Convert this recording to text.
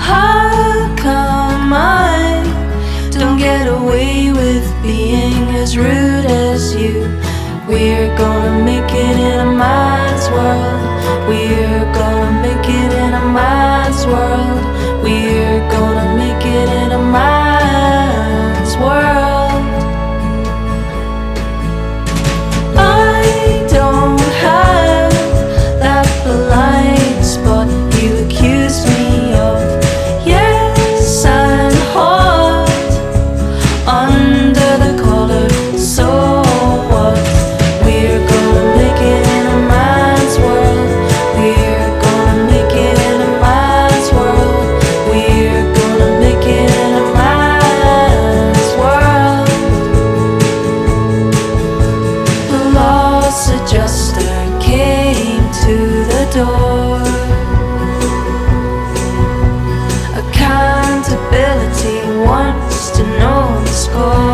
How come I don't get away with being as rude as you? We're gonna make it in a man's world. We're gonna make it in a man's world. We're gonna make it in a man's world. I don't have that blind spot you accuse me of. Yes, I'm hot under the collar, so what? We're gonna make it in a man's world. We're gonna make it in a man's world. We're gonna make it in a man's world. The loss adjuster came to the door. Accountability wants to know the score.